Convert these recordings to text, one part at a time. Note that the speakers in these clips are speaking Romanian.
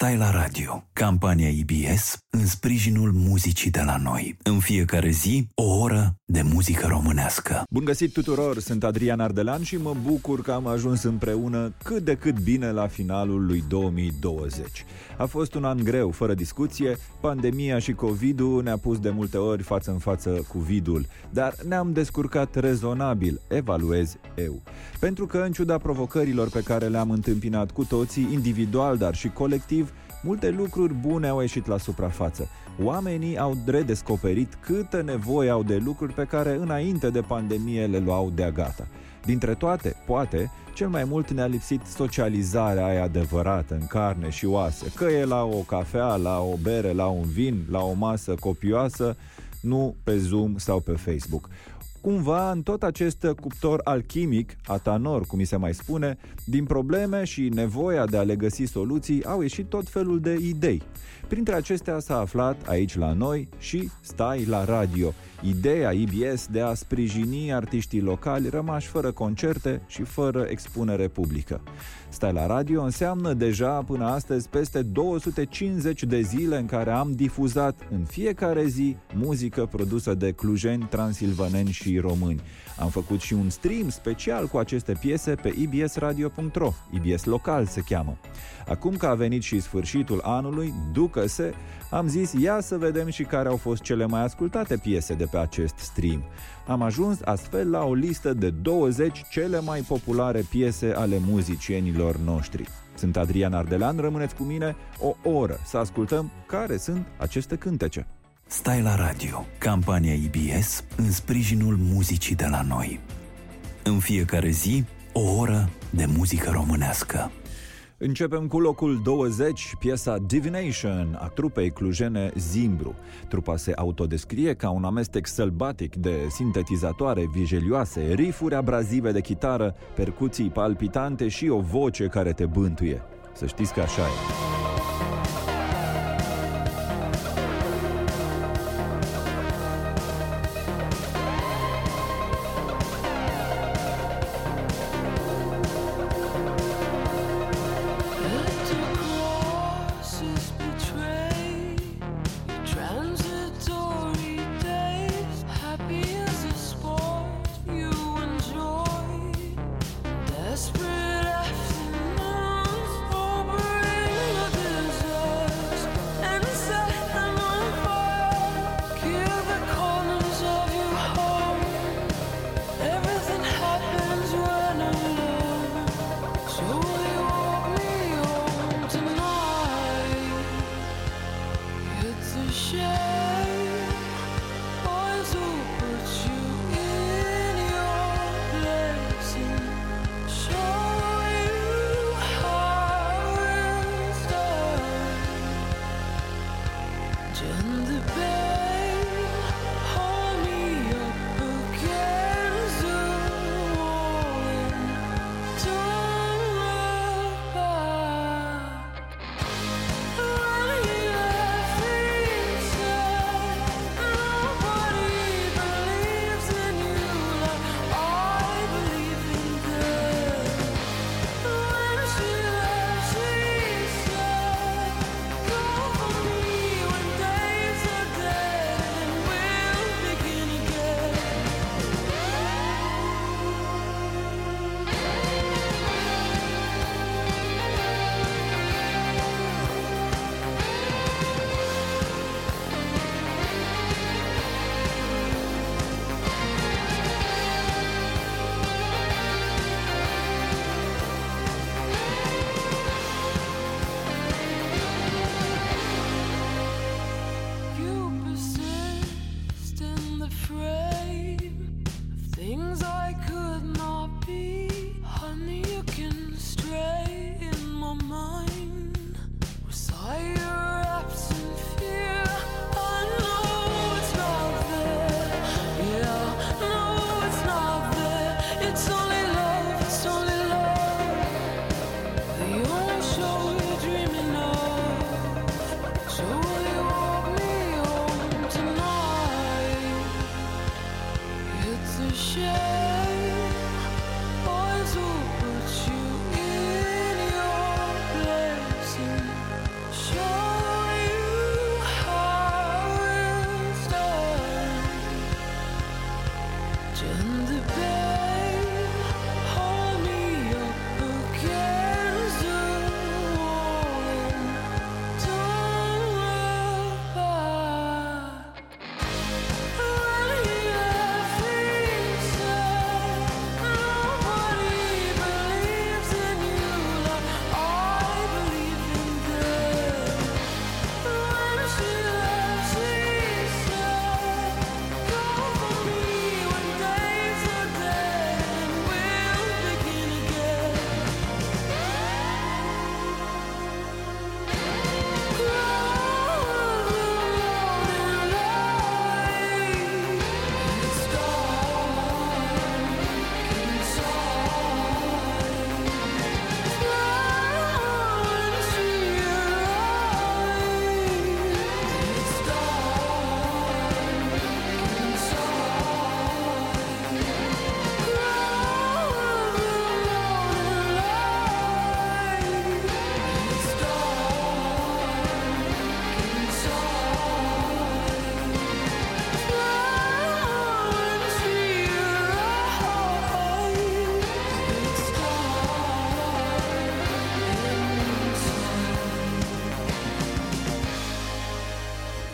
Stai la radio, campania IBS în sprijinul muzicii de la noi. În fiecare zi, o oră de muzică românească. Bun găsit tuturor, sunt Adrian Ardelean și mă bucur că am ajuns împreună cât de cât bine la finalul lui 2020. A fost un an greu, fără discuție, pandemia și COVID-ul ne-a pus de multe ori față în față cu vidul, dar ne-am descurcat rezonabil, evaluez eu. Pentru că, în ciuda provocărilor pe care le-am întâmpinat cu toții, individual, dar și colectiv, multe lucruri bune au ieșit la suprafață. Oamenii au redescoperit câtă nevoie au de lucruri pe care înainte de pandemie le luau de-a gata. Dintre toate, poate, cel mai mult ne-a lipsit socializarea aia adevărată, în carne și oase, că e la o cafea, la o bere, la un vin, la o masă copioasă, nu pe Zoom sau pe Facebook. Cumva, în tot acest cuptor alchimic, atanor, cum mi se mai spune, din probleme și nevoia de a le găsi soluții, au ieșit tot felul de idei. Printre acestea s-a aflat, aici la noi, și Stai la radio, ideea IBS de a sprijini artiștii locali rămași fără concerte și fără expunere publică. Stai la radio înseamnă deja până astăzi peste 250 de zile în care am difuzat în fiecare zi muzică produsă de clujeni, transilvaneni și români. Am făcut și un stream special cu aceste piese pe ibsradio.ro, IBS Local se cheamă. Acum că a venit și sfârșitul anului, ducă-se, am zis ia să vedem și care au fost cele mai ascultate piese de pe acest stream. Am ajuns astfel la o listă de 20 cele mai populare piese ale muzicienilor noștri. Sunt Adrian Ardelean, rămâneți cu mine o oră să ascultăm care sunt aceste cântece. Stai la radio, campania IBS în sprijinul muzicii de la noi. În fiecare zi, o oră de muzică românească. Începem cu locul 20, piesa Divination a trupei clujene Zimbru. Trupa se autodescrie ca un amestec sălbatic de sintetizatoare vijelioase, rifuri abrazive de chitară, percuții palpitante și o voce care te bântuie. Să știți că așa e.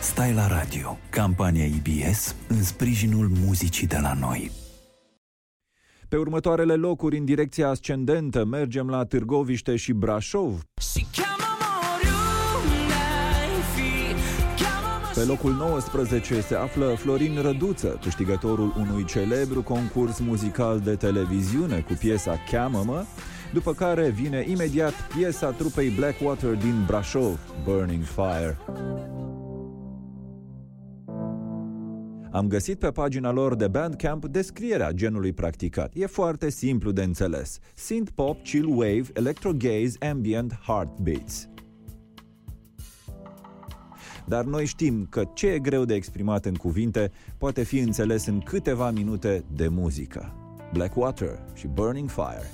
Stai la radio, campania IBS în sprijinul muzicii de la noi. Pe următoarele locuri în direcția ascendentă mergem la Târgoviște și Brașov. Pe locul 19 se află Florin Răduță, câștigătorul unui celebru concurs muzical de televiziune cu piesa Cheamă-mă, după care vine imediat piesa trupei Blackwater din Brașov, Burning Fire. Am găsit pe pagina lor de Bandcamp descrierea genului practicat. E foarte simplu de înțeles. Synth-pop, chill wave, electro-gaze, ambient, heartbeats. Dar noi știm că ce e greu de exprimat în cuvinte poate fi înțeles în câteva minute de muzică. Blackwater și Burning Fire.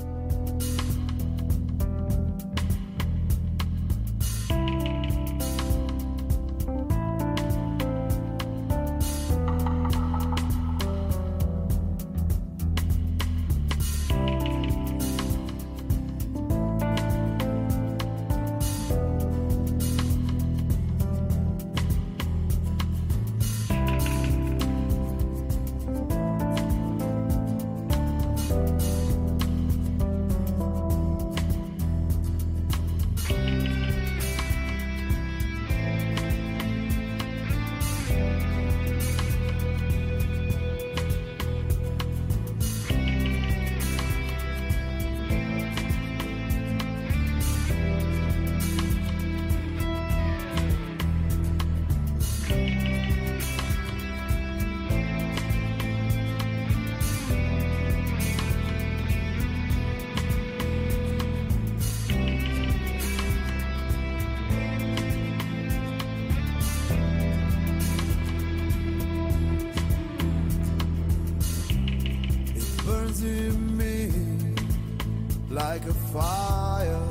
Like a fire,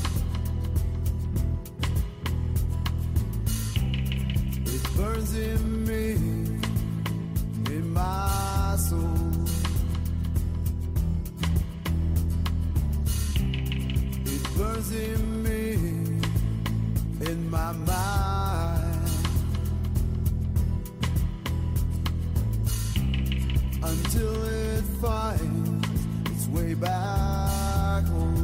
it burns in me, in my soul. It burns in me, in my mind, until it finds its way back home.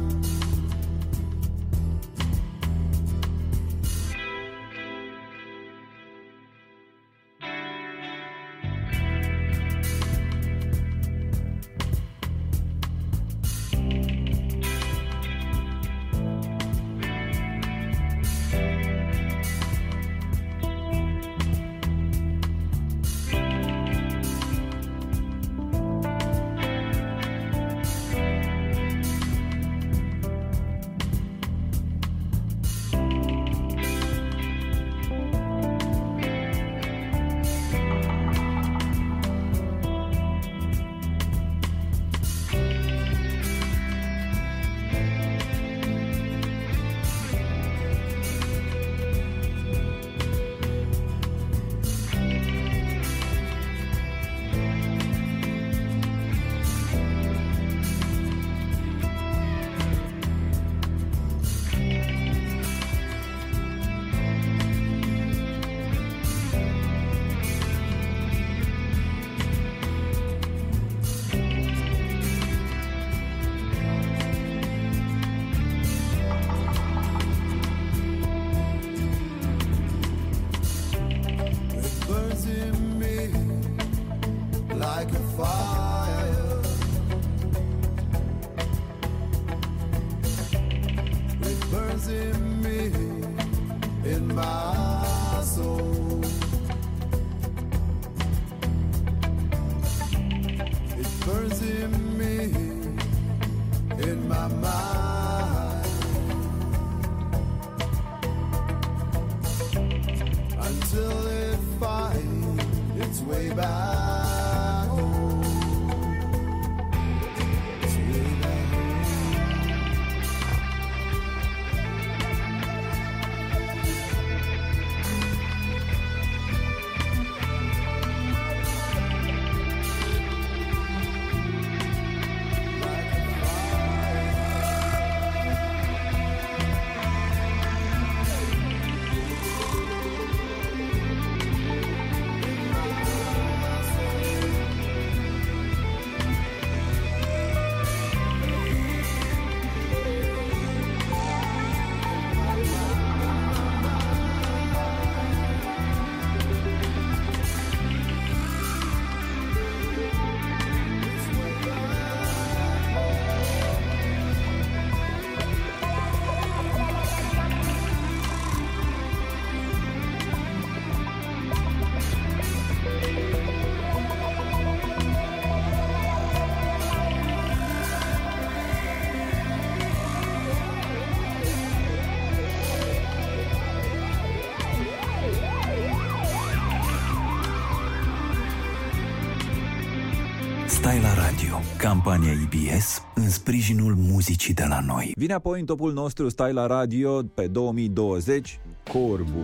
Stai la radio, campania IBS în sprijinul muzicii de la noi. Vine apoi în topul nostru Stai la radio pe 2020, Corbu.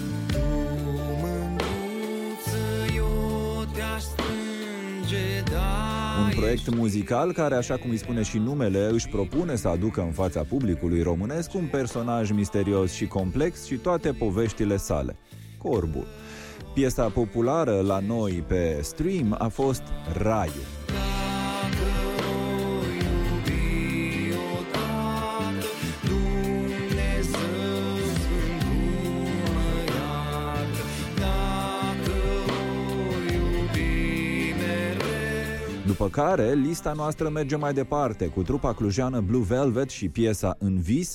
Un proiect muzical care, așa cum îi spune și numele, își propune să aducă în fața publicului românesc un personaj misterios și complex și toate poveștile sale. Corbul. Piesa populară la noi pe stream a fost Raiul. După care, lista noastră merge mai departe, cu trupa clujană Blue Velvet și piesa În vis,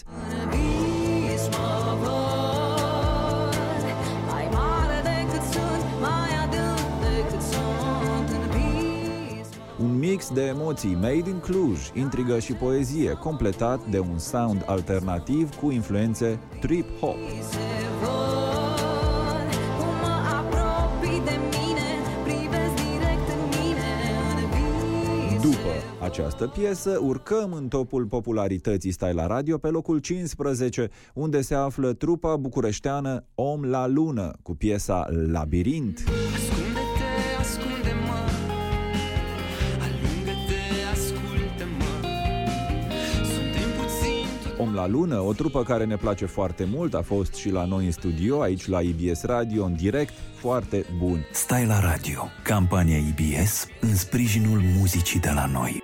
un mix de emoții made in Cluj, intrigă și poezie, completat de un sound alternativ cu influențe trip-hop. După această piesă, urcăm în topul popularității Stai la radio pe locul 15, unde se află trupa bucureșteană Om la Lună, cu piesa Labirint. Ascunde-te, ascunde-mă, alungă-te, ascultă-mă. Suntem puțini. Om la Lună, o trupă care ne place foarte mult, a fost și la noi în studio, aici la IBS Radio, în direct, foarte bun. Stai la radio, campania IBS în sprijinul muzicii de la noi.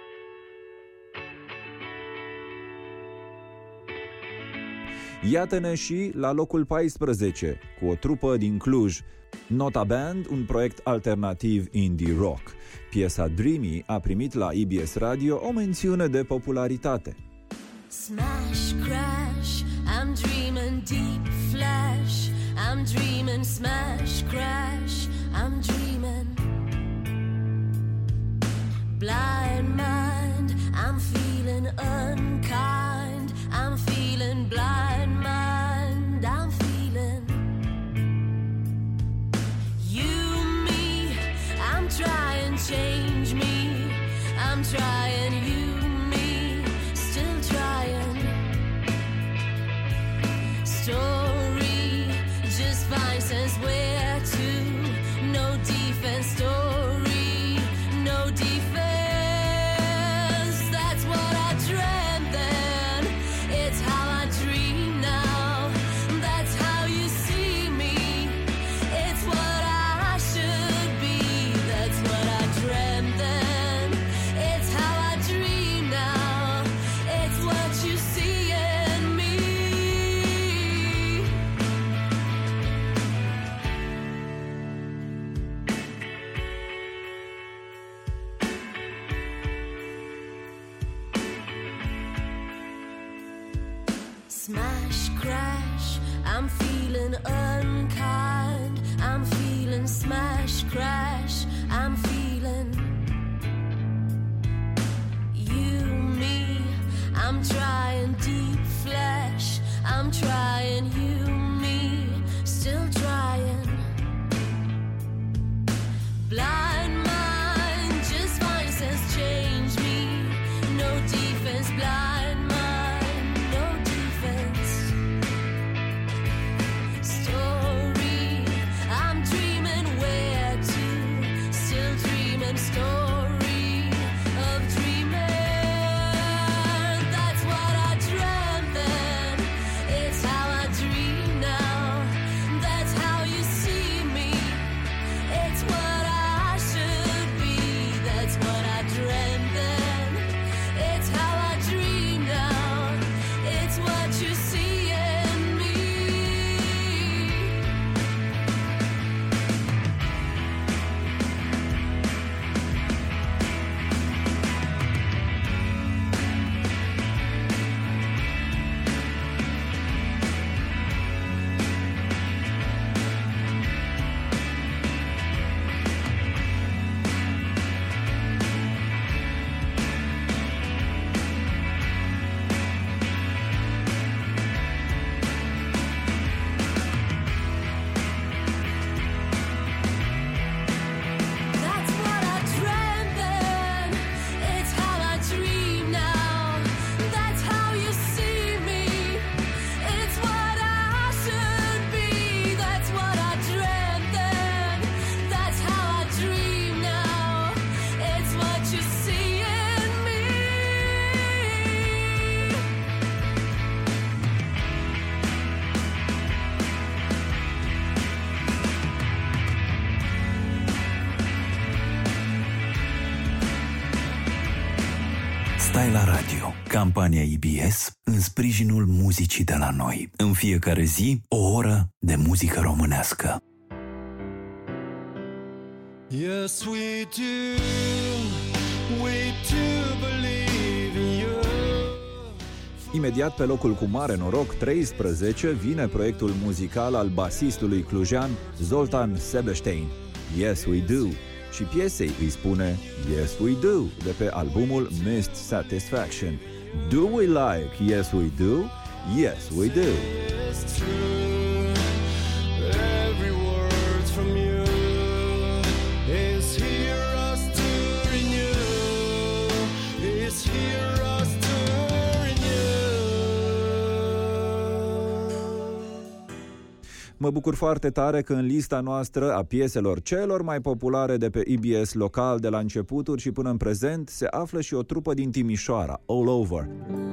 Iată-ne și la locul 14, cu o trupă din Cluj, Nota Band, un proiect alternativ indie rock. Piesa Dreamy a primit la IBS Radio o mențiune de popularitate. Smash, crash, I'm dreaming deep flash. I'm dreaming smash, crash, I'm dreaming. Blind mind, I'm feeling unkind. I'm feeling blind mind, I'm feeling. You, me, I'm trying, change me. I'm trying, you, me, still trying. Story just finds us where to. No defense, story, no defense. That's what I dreamt then. It's how I dream now. That's how you see me. It's what I should be. That's what I dreamt then. It's how I dream now. It's what you see in me. Smash, crash, I'm feeling unkind. I'm feeling smash, crash, I'm feeling. You, me, I'm trying deep flesh. I'm trying, you, me, still trying. Blind mind, just fine, says change me. No defense, blind mind, no defense. Story Stai la radio, campania IBS în sprijinul muzicii de la noi. În fiecare zi, o oră de muzică românească. Yes, we do. We do believe in you. Imediat pe locul cu mare noroc 13 vine proiectul muzical al basistului clujean Zoltan Sebeștein, Yes We Do, și piesei îi spune Yes We Do de pe albumul Missed Satisfaction. Do we like Yes We Do? Yes we do. It's true. Every word from you is here us to renew. Is here us to renew. Mă bucur foarte tare că în lista noastră a pieselor celor mai populare de pe IBS local de la începuturi și până în prezent se află și o trupă din Timișoara, All Over.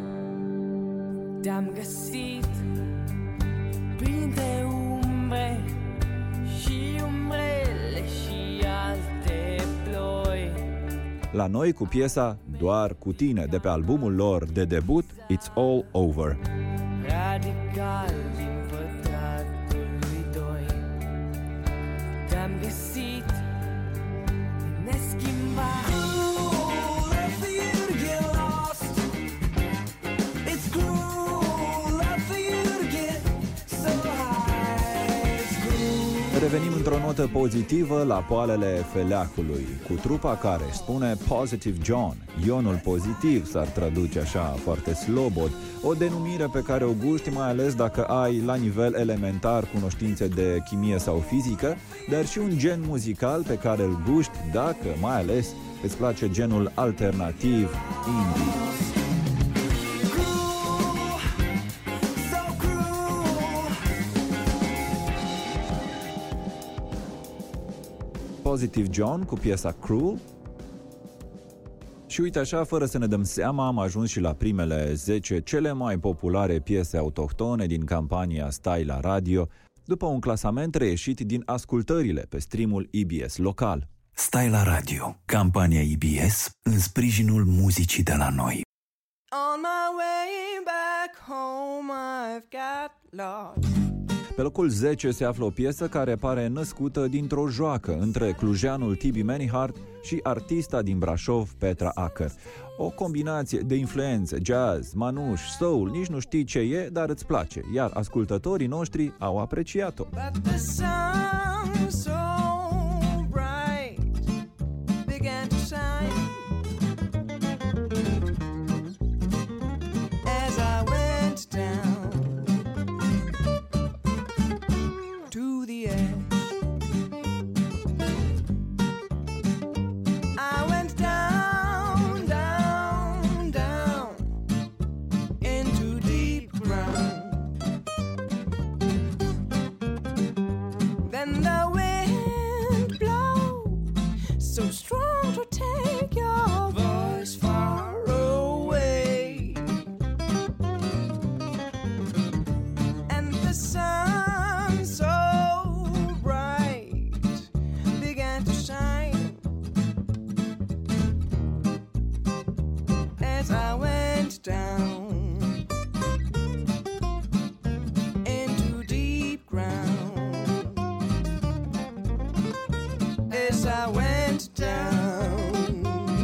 Te-am găsit printre umbre și umbrele și alte ploi. La noi cu piesa Doar cu tine de pe albumul lor de debut It's All Over. Radical din pătratul lui doi. Te-am găsit neschimbat. Revenim într-o notă pozitivă la poalele feleacului, cu trupa care își spune Positive John, Ionul pozitiv s-ar traduce așa foarte slobod, o denumire pe care o guști mai ales dacă ai la nivel elementar cunoștințe de chimie sau fizică, dar și un gen muzical pe care îl guști dacă mai ales îți place genul alternativ indie. Positive John cu piesa Cruel. Și uite așa, fără să ne dăm seama, am ajuns și la primele 10 cele mai populare piese autohtone din campania Stai la radio, după un clasament reieșit din ascultările pe streamul IBS local. Stai la radio, campania IBS în sprijinul muzicii de la noi. On my way back home I've got lost. Pe locul 10 se află o piesă care pare născută dintr-o joacă între clujeanul Tibi Manihart și artista din Brașov, Petra Acker. O combinație de influențe, jazz, manuș, soul, nici nu știi ce e, dar îți place, iar ascultătorii noștri au apreciat-o. But the sun so bright began to shine as I went down to the edge. I went down, down, down into deep ground. Then the wind blew so strong to take your voice far away, and the sun so bright began to shine as I went down into deep ground. As I went down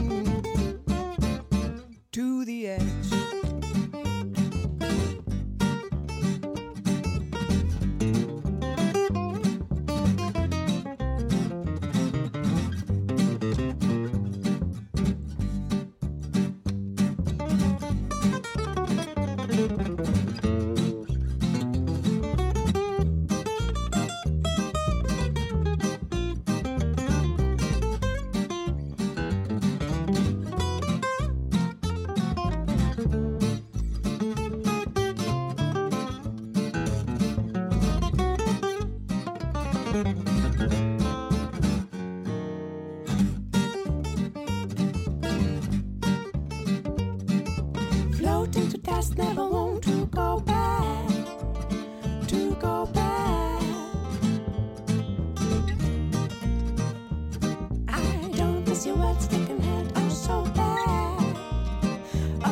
to the edge. Floating to dust, never want to go back, to go back. I don't miss your words, taking head, oh so bad,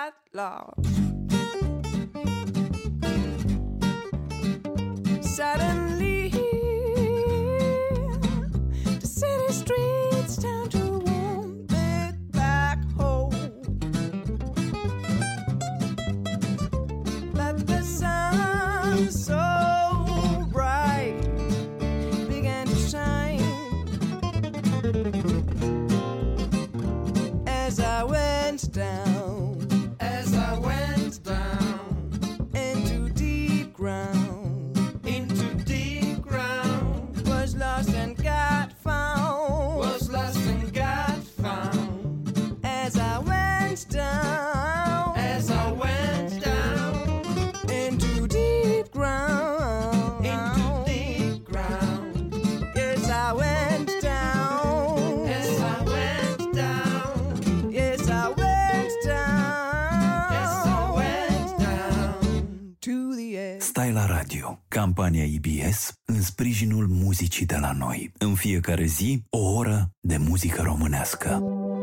got lost. Suddenly, the city streets turn to one big black hole. But the sun, so bright, began to shine. As I went down, into deep ground, was lost and got found, as I went down, into deep ground, yes I went down, yes I went down to the end. Stai la radio, campania IBS în sprijinul muzicii de la noi. În fiecare zi, o oră de muzică românească.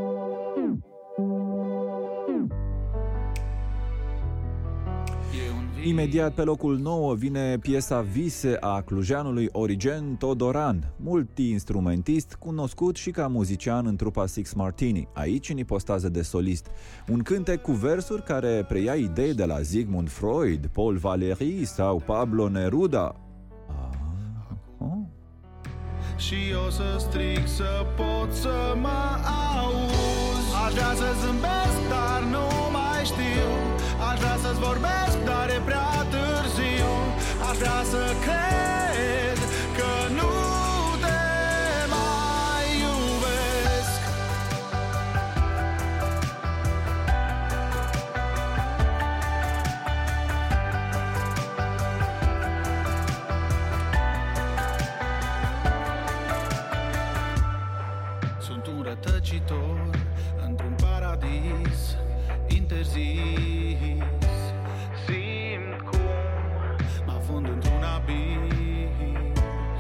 Imediat pe locul 9 vine piesa Vise a clujeanului Origen Todoran, multi-instrumentist cunoscut și ca muzician în trupa Six Martini, aici în ipostază de solist. Un cântec cu versuri care preia idei de la Sigmund Freud, Paul Valéry sau Pablo Neruda. Și o să strig să pot să mă auzi. Aș vrea să zâmbesc, dar nu mai știu. Aș vrea să-ți vorbesc, dar e prea târziu. Aș vrea să cred că nu te mai iubesc. Sunt un rătăcitor într-un paradis interzis. Simt cum mă afund într-un abis.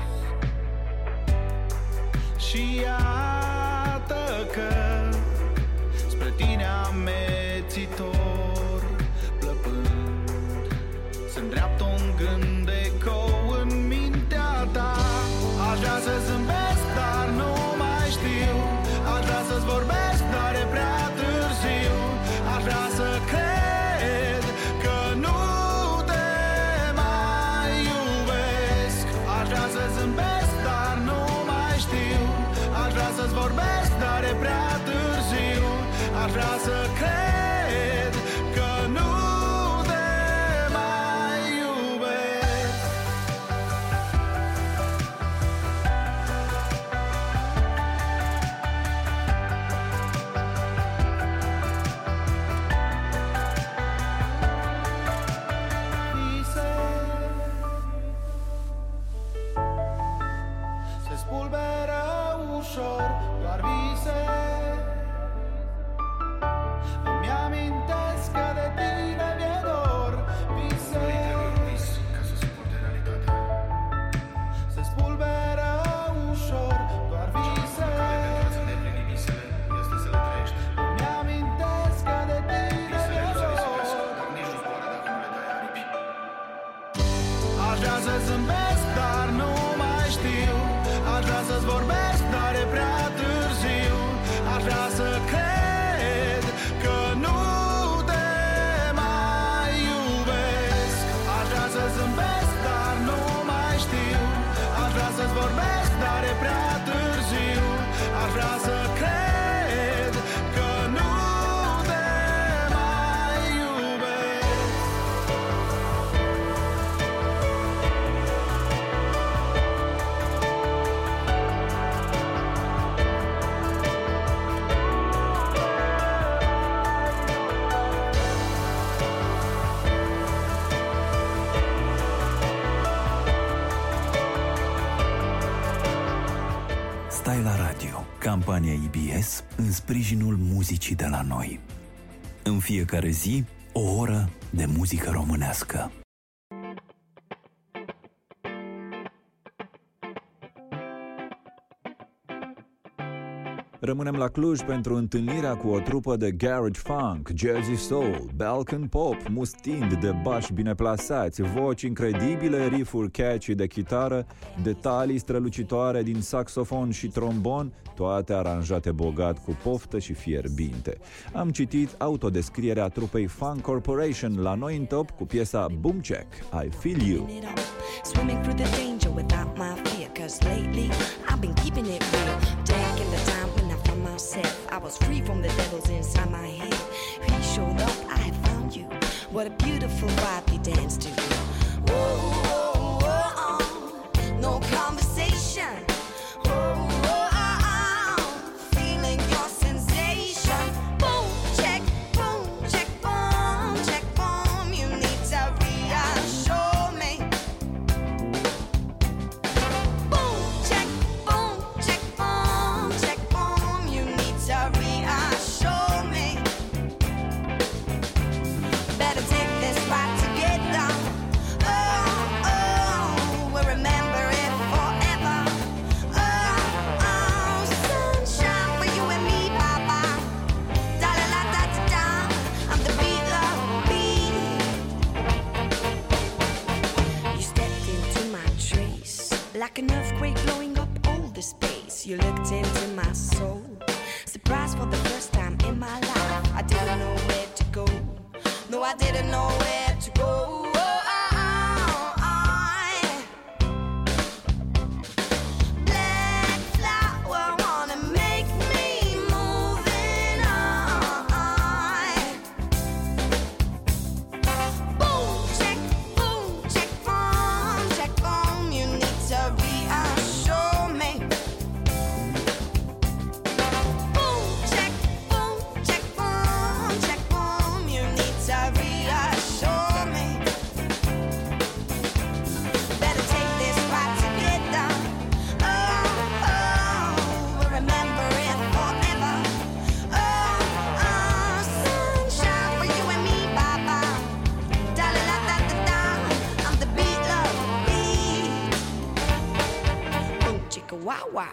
Și iată că spre tine amețitor plăpând se-mi dreaptă un gând ecou în mintea ta. Aș vrea să zâmbesc, dar nu mai știu. Aș vrea să-ți vorbesc, dar e prea târziu. Aș vrea să cred că nu te mai iubesc. Aș vrea să zâmbesc, dar nu mai știu. Aș vrea să-ți vorbesc, dar e prea târziu. Aș vrea să cred că nu te mai iubesc. Vise se spulberă ușor, doar vise. Îmi amintesc că de tine mi-e dor. Vise se spulberă ușor, doar vise. Îmi amintesc că de tine mi-e dor. Aș vrea să zâmbesc, dar nu mai știu. Aș vrea să-ți vorbesc, dar e prea târziu. Aș vrea să cred că nu te mai iubesc. Aș vrea să zâmbesc, dar nu mai știu. Aș vrea să-ți vorbesc, dar e prea târziu. Aș vrea să cred că nu te mai iubesc. Stai la radio, campania IBS în sprijinul muzicii de la noi. În fiecare zi, o oră de muzică românească. Rămânem la Cluj pentru întâlnirea cu o trupă de garage funk, Jersey Soul, Balkan Pop, mustind de bași bine plasați, voci incredibile, riff-uri catchy de chitară, detalii strălucitoare din saxofon și trombon, toate aranjate bogat cu poftă și fierbinte. Am citit autodescrierea trupei Funk Corporation la Noi în Top cu piesa Boom Check, I Feel You. Swimming through the danger without my fear, 'cause lately I've been keeping it real. Taking the time when I found myself, I was free from the devils inside my head. He showed up, I found you. What a beautiful vibe we danced to. Whoa, whoa, whoa, no conversation. Whoa, whoa, feeling your sensation. Boom, check, boom, check, boom, check, boom. You need to reassure me. Boom, check, boom, check, boom, check, boom. You need to reassure me. Better take this right together. Oh, oh, we'll remember it forever. Oh, oh, sunshine for you and me, Papa. Da la la da da da. I'm the beat of beat. You stepped into my trace like an earthquake blowing up all the space. You looked into my soul, surprised for the first time in my life. I didn't know where to go. No, I didn't know where to go. Black flower wanna make me moving on. Boom, check, boom, check, boom. You need to reassure me. Boom, check, boom, check, boom. You need to reassure me. Better take this right together. Oh, oh, we'll remember it forever. Oh, oh, sunshine for you and me, Papa. Da la la da da da. I'm the beat of beat. Boom, chicka wow wow.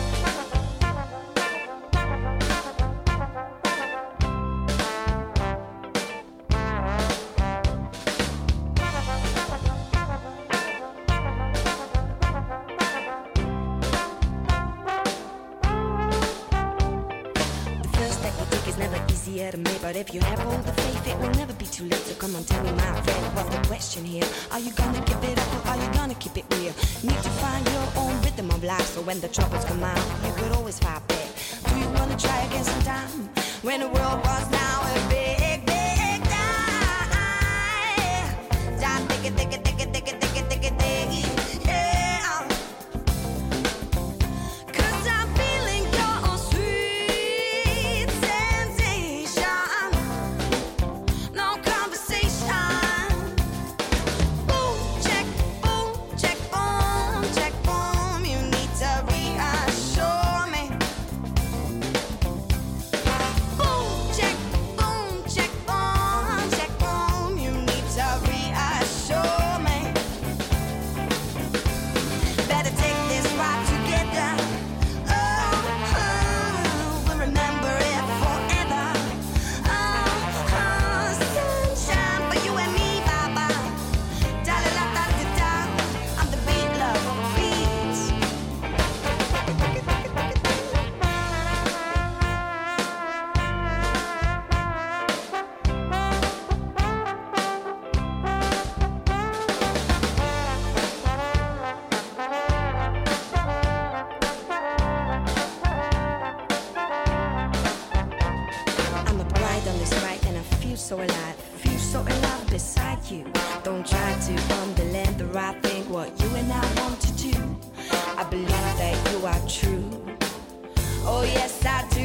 The first step you take is never easier to make, but if you have all the faith, it will never be too late. So come on, tell me, my friend, what's the question here? Are you gonna give it up or are you gonna keep it real? Need to find your own rhythm of life, so when the troubles come out, you could always fight back. Do you wanna try again sometime? When the world was now a big, big die. Die, dig it, dig it, dig it, dig it, dig it, dig it, dig it, yeah. 'Cause I'm feeling your sweet sensation. No conversation. Boom, check, boom, check, boom, check, boom. You need to reassure me. Boom, check, boom, check, boom, check, boom. You need to reassure me. Better take this right together. Oh, oh, we'll remember it forever. Oh, oh, sunshine for you and me, Baba. Da la la da da da. I'm the beat, love, beats. I'm a bride on this ride and I feel so alive. Feel so alive beside you. Don't try to understand the right thing, what you and I want to do. I believe that you are true. Oh yes, I do.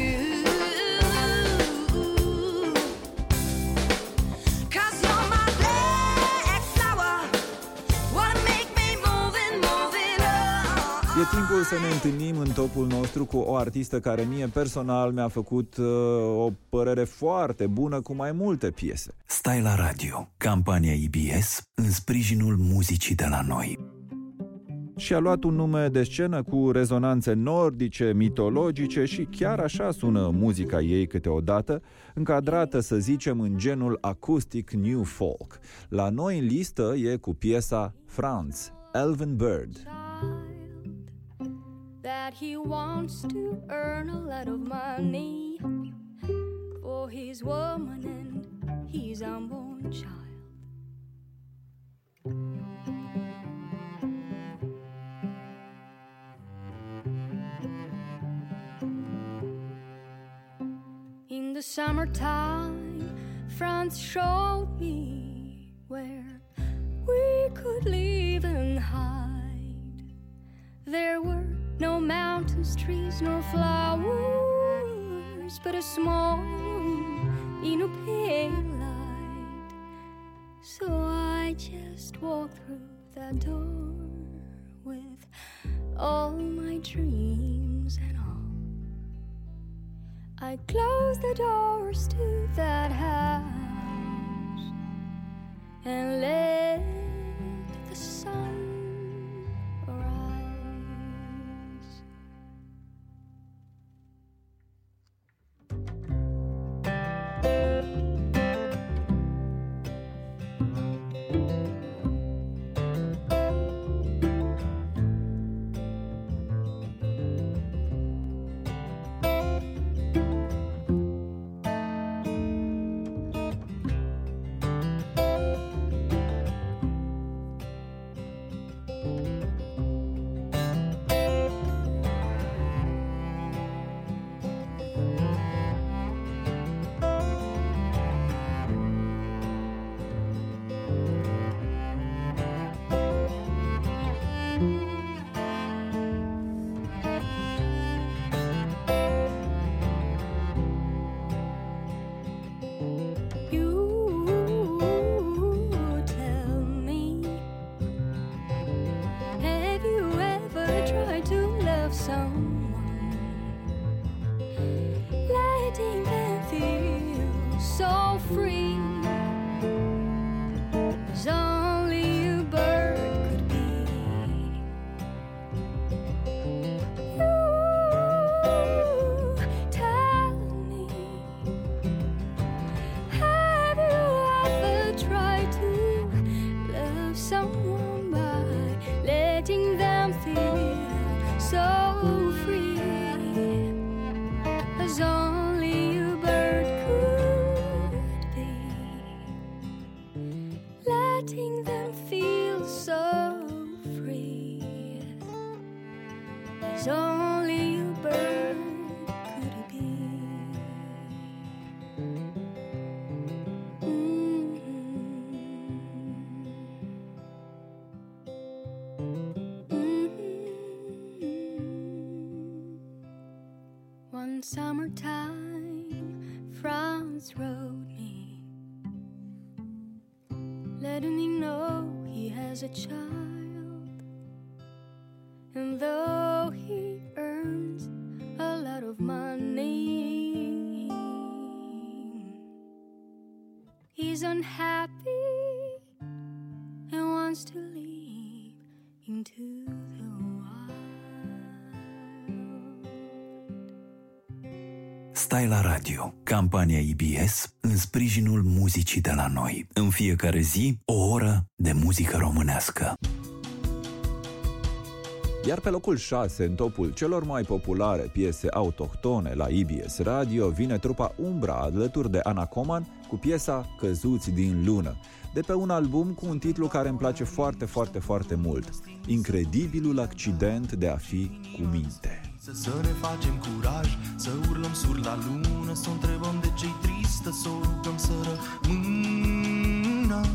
'Cause you're my black flower. Wanna make me moving, moving on. E timpul să ne întâlnim în topul nostru cu o artistă care mie personal mi-a făcut o părere foarte bună cu mai multe piese. Stai la radio, campania IBS în sprijinul muzicii de la noi. Și a luat un nume de scenă cu rezonanțe nordice, mitologice și chiar așa sună muzica ei câteodată, încadrată, să zicem, în genul acoustic new folk. La noi în listă e cu piesa Franz, Elven Bird. That he wants to earn a lot of money for his woman and his unborn child. In the summertime, Franz showed me where we could live and hide. There were no mountains, trees, nor flowers, but a small room in a pale light. So I just walked through that door with all my dreams and all. I closed the doors to that house and let the sun rise. One summertime, Franz wrote me, letting me know he has a child, and though he earns a lot of money, he's unhappy and wants to leave into the Stai la radio, campania IBS în sprijinul muzicii de la noi. În fiecare zi, o oră de muzică românească. Iar pe locul 6, în topul celor mai populare piese autohtone la IBS Radio, vine trupa Umbra, alături de Ana Coman, cu piesa Căzuți din lună, de pe un album cu un titlu care îmi place foarte, foarte, foarte mult: Incredibilul accident de a fi cu minte. Să ne facem curaj, să urlăm sur la lună, să o întrebăm de ce-i tristă, să o rugăm să rămână.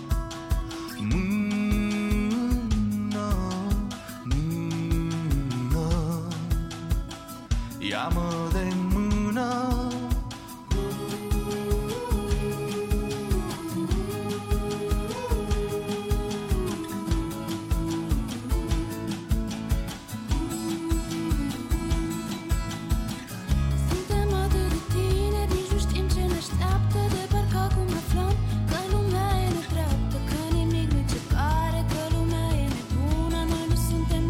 Ia-mă de mână. Suntem atât de tineri, nici nu știm ce ne așteaptă. De parcă acum aflăm că lumea e nedreaptă, că nimic nu ce pare, că lumea e nebună. Noi nu suntem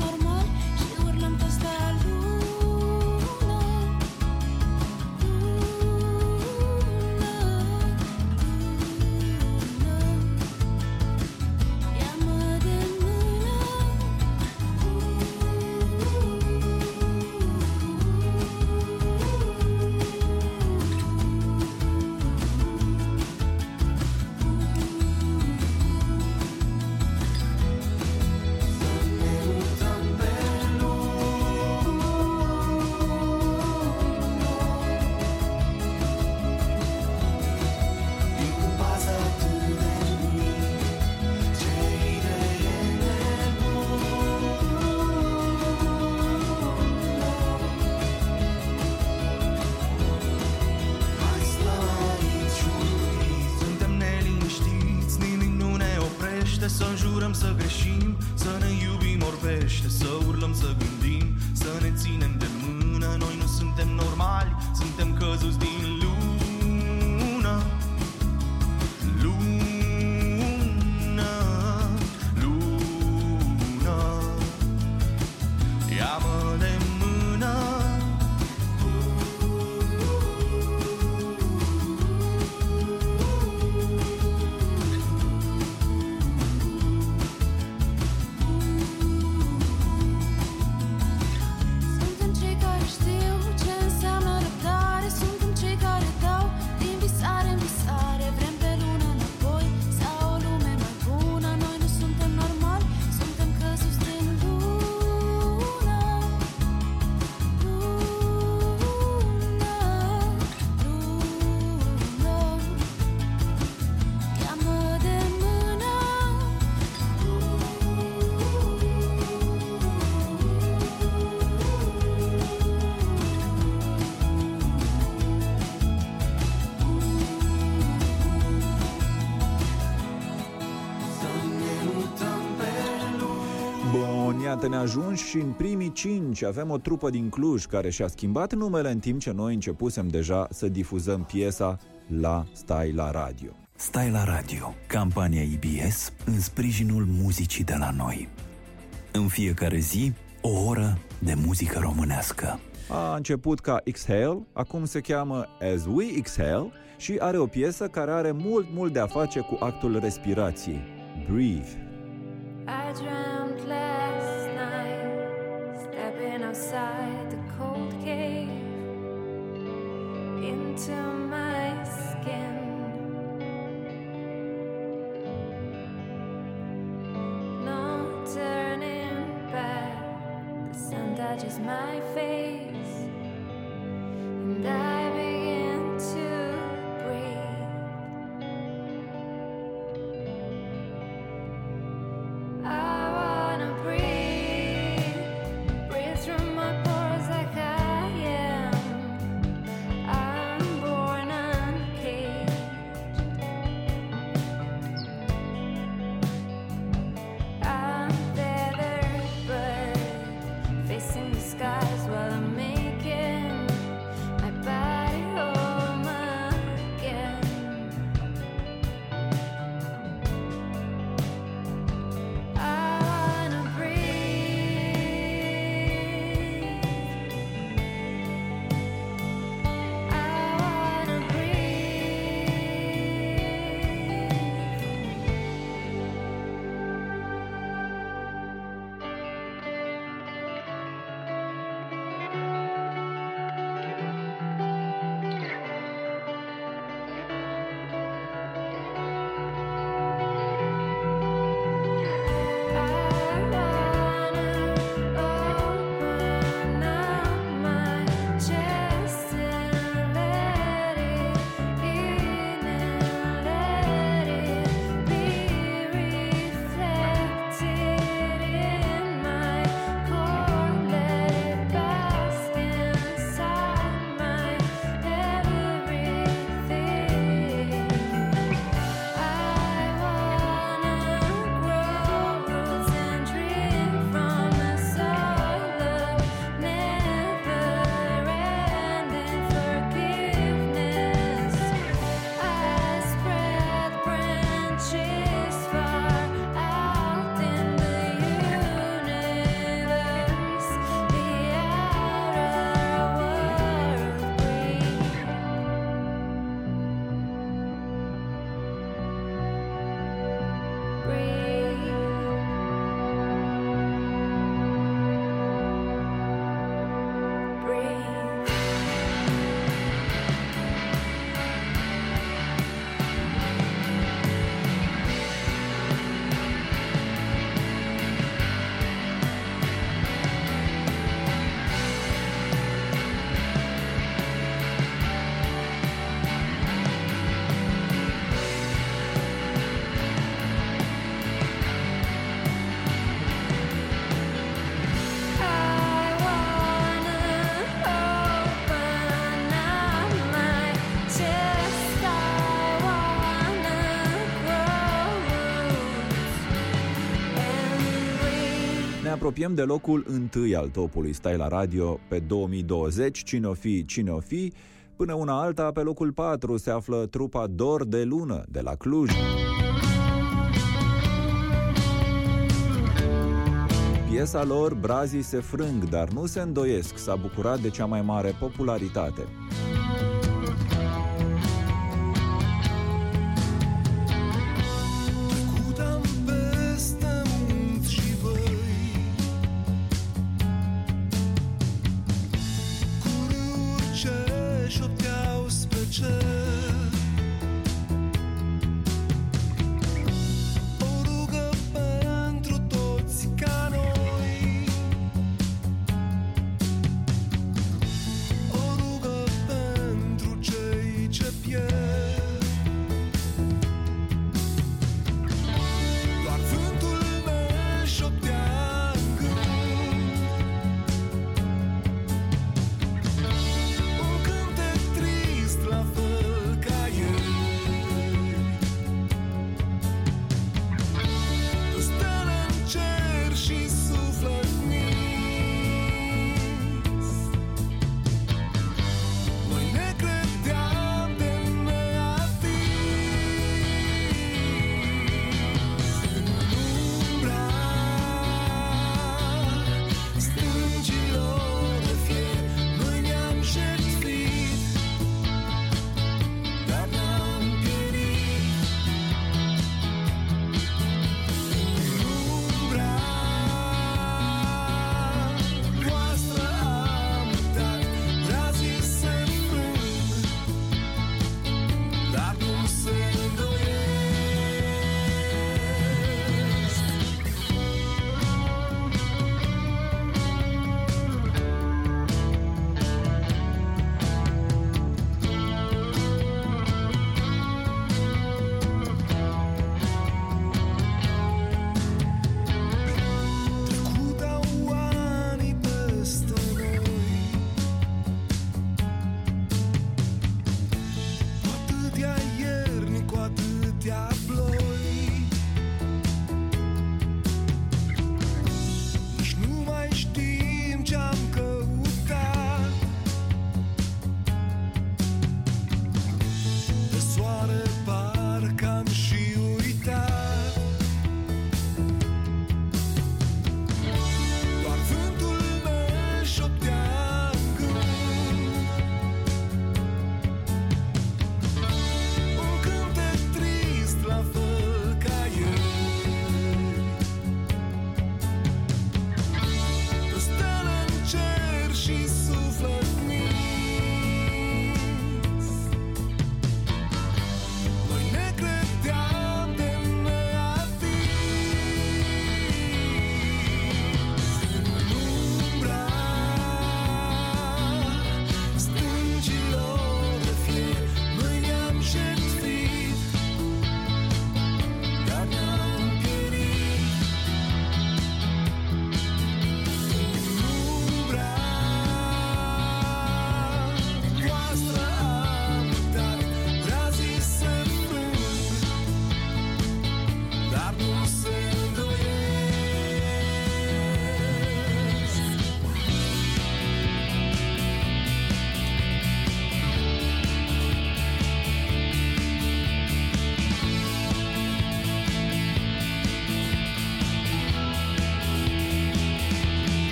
să greșim, să ne iubim orbește, să urlăm, să gândim, să ne ținem de mână. Noi nu suntem normali, suntem căzuți din lună. Lună, lună, ia-mă de mână. Suntem cei care știu ce înseamnă răbdare. Suntem cei care dau din visare în visare. Vrem pe lună înapoi sau o lume mai bună. Noi nu suntem normali, suntem căzuți din lună. Lună, ia-mă de mână. Bun, iată-ne ajungi și în primii 5 avem o trupă din Cluj care și-a schimbat numele în timp ce noi începusem deja să difuzăm piesa la Stai la Radio. Stai la radio, campania IBS în sprijinul muzicii de la noi. În fiecare zi, o oră de muzică românească. A început ca Exhale, acum se cheamă As We Exhale și are o piesă care are mult de a face cu actul respirației. Breathe. I dreamt last night, stepping outside the cold cave into my skin. No turning back, the sun touches my face, and I begin to breathe. I wanna breathe, breathe through my pores like I am. I'm born uncaged. I'm feathered bird, facing the skies while I'm apropiem de locul 1 al topului Stai la Radio pe 2020, Cine o fi, cine o fi. Până una alta, pe locul 4 se află trupa Dor de Lună de la Cluj. Piesa lor, Brazii se frâng, dar nu se îndoiesc, s-a bucurat de cea mai mare popularitate.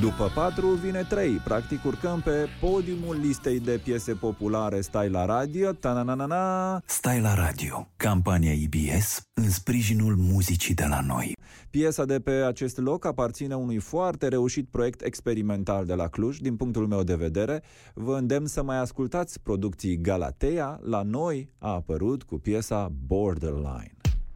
După 4 vine 3. Practic urcăm pe podiumul listei de piese populare Stai la Radio. Ta-na-na-na-na. Stai la Radio, campania IBS în sprijinul muzicii de la noi. Piesa de pe acest loc aparține unui foarte reușit proiect experimental de la Cluj, din punctul meu de vedere. Vă îndemn să mai ascultați producții Galatea. La noi a apărut cu piesa Borderline.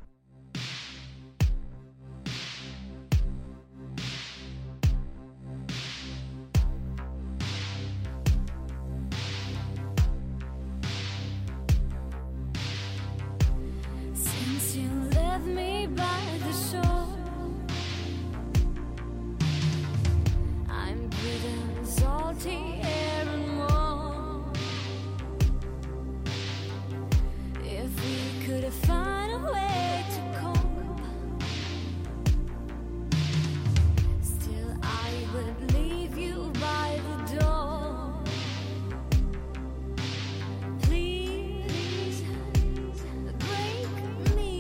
Since you left me by the shore, I'm breathing salty air and more. If we could find a way to cope, still I would leave you by the door. Please break me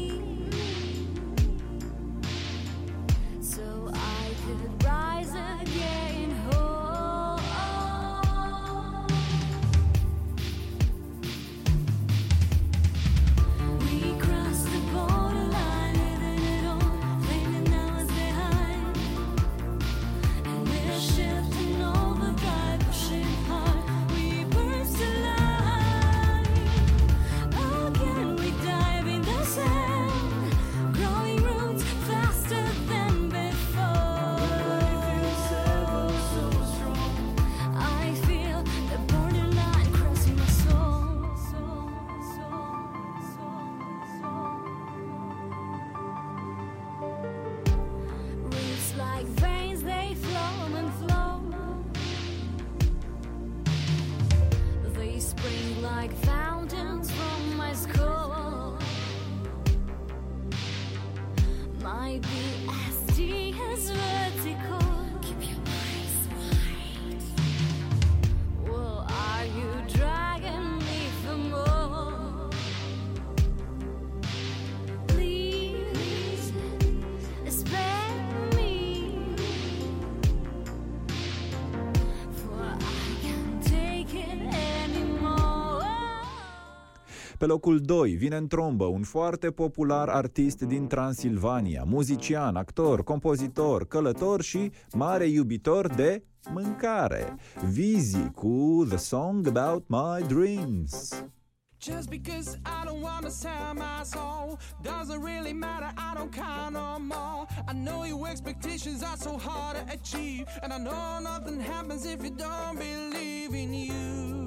so I could rise again whole. We crossed the borderline, living it all, thinking that was behind. And we're shifting overdrive, pushing hard. We burst to life. Again we dive in the sand, growing roots faster than before. I feel the borderline crossing my soul. Roots like veins, they flow and flow. They spring like fountains from my skull. My BSD is vertical. Keep your eyes wide. Well, are you dragging me for more? Please spare me, for I can't take it anymore. Pe locul 2 vine în trombă un foarte popular artist din Transilvania, muzician, actor, compozitor, călător și mare iubitor de mâncare. Vizi cu The Song About My Dreams. Just because I don't wanna sell my soul doesn't really matter, I don't care no more. I know your expectations are so hard to achieve, and I know nothing happens if you don't believe in you.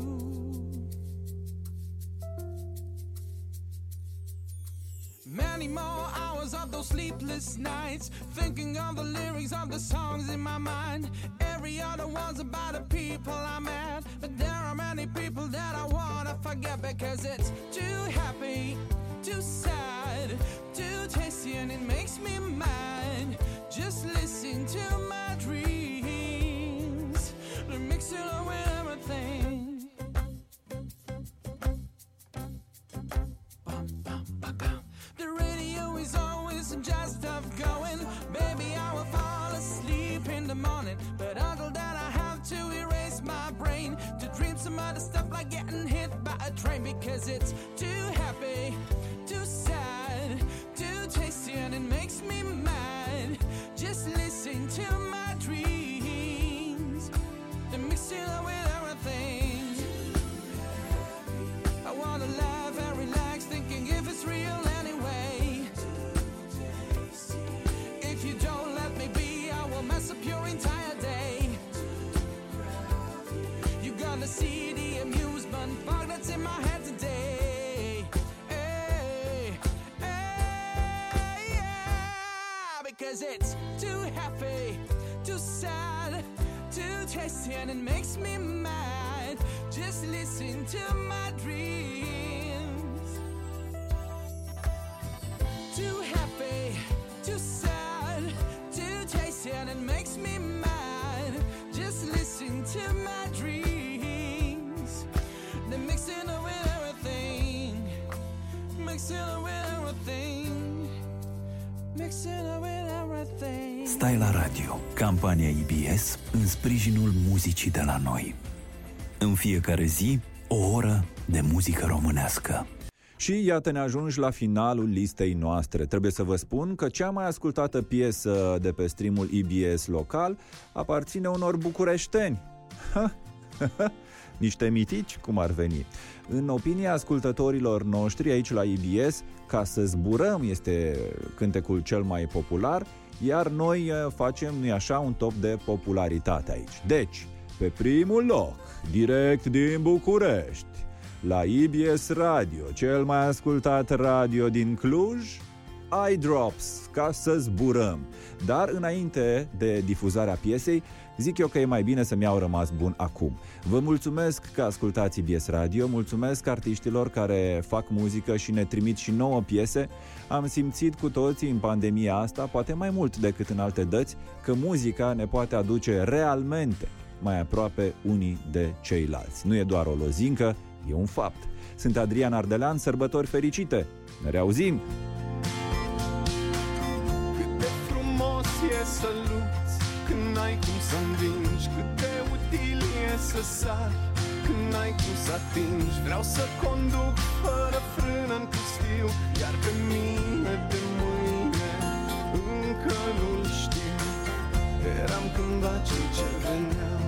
Many more hours of those sleepless nights, thinking of the lyrics of the songs in my mind. Every other one's about the people I met, but there are many people that I wanna forget, because it's too happy, too sad, too tasty, and it makes me mad. Just listen to my dreams, they're mixing up with everything. The radio is always just stuff going. Baby, I will fall asleep in the morning, but until then I have to erase my brain to dream some other stuff like getting hit by a train, because it's too happy, too sad, too tasty, and it makes me mad. Just listen to my dreams, they're mixing up with everything. I wanna laugh and relax, thinking if it's real anyway. If you don't let me be, I will mess up your entire day. You're gonna see the amusement park that's in my head today. Hey, hey, yeah. Because it's too happy, too sad, too tasty, and it makes me mad. Just listen to my dreams. Too happy, too sad, too tasty, and it makes me mad. Just listen to my dreams. They're mixing up with everything, mixing up with everything, mixing up with everything. Stai la Radio, campania IBS în sprijinul muzicii de la noi. În fiecare zi, o oră de muzică românească. Și iată ne ajungi la finalul listei noastre. Trebuie să vă spun că cea mai ascultată piesă de pe streamul IBS local aparține unor bucureșteni. Niște mitici, cum ar veni. În opinia ascultătorilor noștri aici la IBS, Ca să zburăm este cântecul cel mai popular, iar noi facem, nu-i așa, un top de popularitate aici. Deci, pe primul loc, direct din București, la IBS Radio, cel mai ascultat radio din Cluj, Eye Drops, Ca să zburăm. Dar înainte de difuzarea piesei, zic eu că e mai bine să mi-au rămas bun acum. Vă mulțumesc că ascultați IBS Radio, mulțumesc artiștilor care fac muzică și ne trimit și nouă piese. Am simțit cu toții în pandemia asta, poate mai mult decât în alte dăți, că muzica ne poate aduce realmente mai aproape unii de ceilalți. Nu e doar o lozincă, e un fapt. Sunt Adrian Ardelean, sărbători fericite! Ne reauzim! Cât de frumos e să lupți când n-ai cum să învingi, cât de util e să sari când n-ai cum să atingi. Vreau să conduc fără frână în pustiu, iar pe mine de mâine încă nu-l știu. Eram cândva cel ce veneau,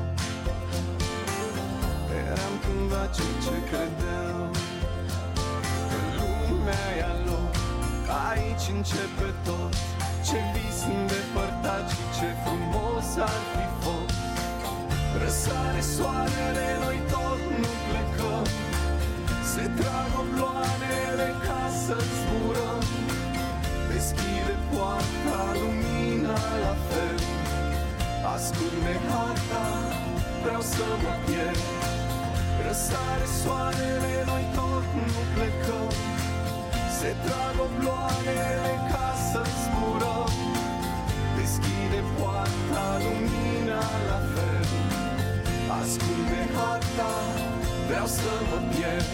eram cândva cel ce credeau că lumea e a lor, aici începe tot. Ce vis îndepărtat și ce frumos ar fi fost. Răsare soarele, noi tot nu plecăm, se trag obloanele ca să zburăm. Deschide poarta, lumina la fel, ascunde harta, vreau să mă pierd. Răsare soarele, noi tot nu plecăm, se trag obloanele ca să zburăm. Deschide poarta, lumina la fel, ascunde harta, vreau să mă pierd.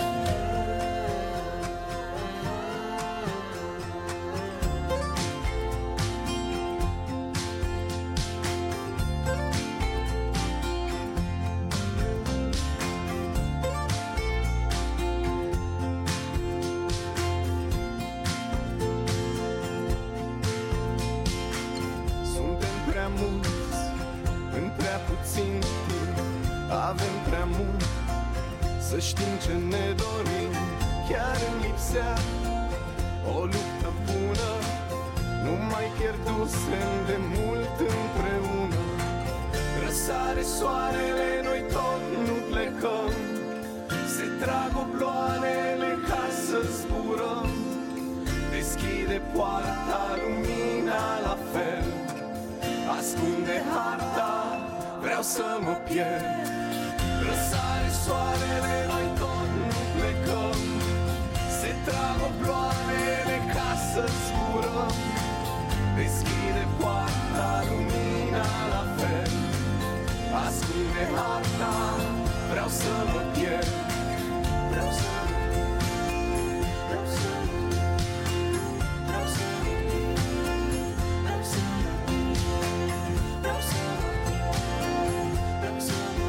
Să știm ce ne dorim, chiar în lipsea o luptă bună, nu mai pierdusem de mult împreună. Răsare soarele, noi tot nu plecăm, se trag obloanele ca să zburăm. Deschide poarta, lumina la fel, ascunde harta, vreau să mă pierd. Răsare soarele, noi tot nu plecăm, se trag obloanele ca să zburăm. Deschide poarta, lumina la fel, ascunde harta, vreau să mă pierd. Vreau să mă pierd, vreau să mă pierd, vreau să mă pierd, vreau să mă pierd, vreau să mă pierd, vreau să mă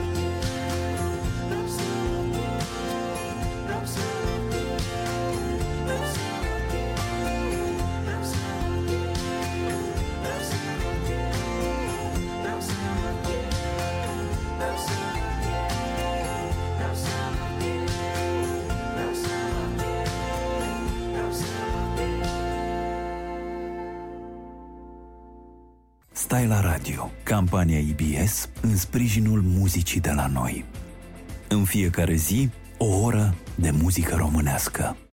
Stai la radio, campania IBS în sprijinul muzicii de la noi. În fiecare zi, o oră de muzică românească.